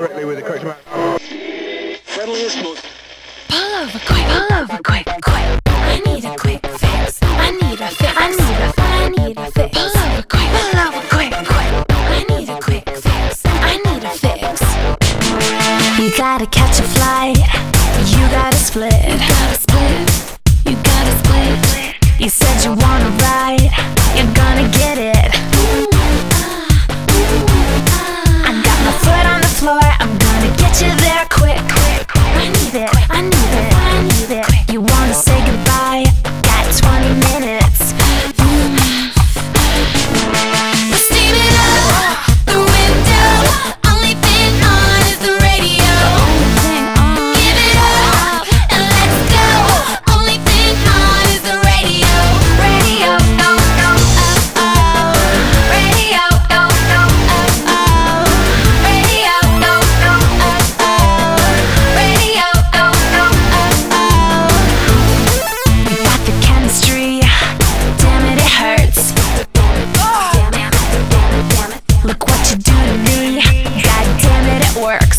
correctly with the correct amount. Pull over quick, quick. I need a quick fix. I need a fix. I need a fix. Pull over quick, quick. I need a quick fix. I need a fix. You gotta catch a flight. You gotta split. You gotta split. You said you wanna ride. You're gonna get it. I got my foot on the floor. I'm gonna get you there quick. I need it. I need it. I need it. You wanna say goodbye? Got 20 minutes. Steaming up the window. Only thing on is the radio. Give it up and let's go. Only thing on is the radio. Radio, no, no, oh. Radio, no, no, oh. Radio, no, no, oh. Radio, no, no, oh. We got the chemistry. Damn it, it hurts. Look what you do to me. God damn it, it works.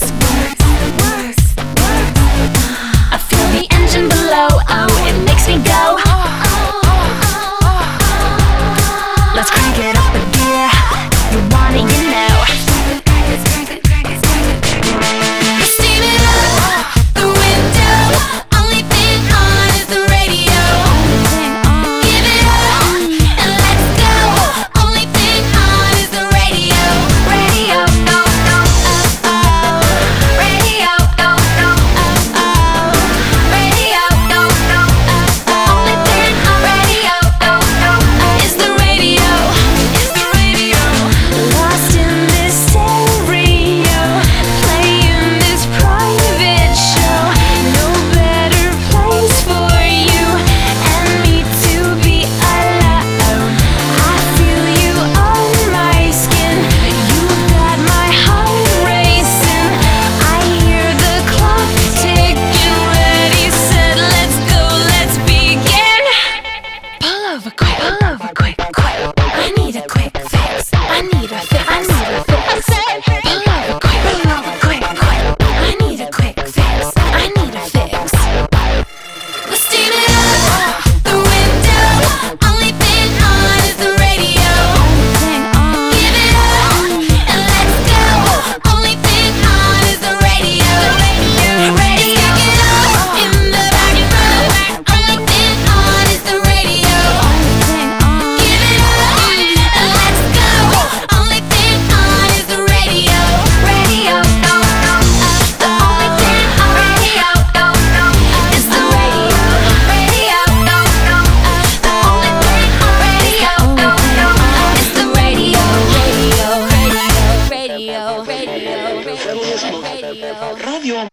I feel the engine below. Oh, it makes me go. Let's crank it up a gear. You want it, you know. Steaming up the window. Only thing on is the radio. Give it up and let's go. Only thing on is the radio. Radio, no, no, oh. Radio, no, no, oh. Radio, no, no, oh. Only thing on radio, no, no, is the radio. Is the radio. Lost in this stereo, playing this private show. No better place for you and me to be alone. I feel you on my skin. You got my heart racing. I hear the clock ticking. Ready, set, let's go, let's begin. Pull over quick, quick. I need a quick fix. I need a fix. I need a fix. I said, pull over quick. I need a quick fix. I need a fix. We're steaming up the window. Only thing on is the radio. Give it up and let's go. Only thing on is the radio. Ready, kick it up in the back room. Only thing on is the radio. Give it up and let's go. Only thing on is the radio. Radio, no, no, the only thing on radio, no, no, is the radio. Radio, no, no, the only thing on radio, no, no, is the radio. Radio. Radio.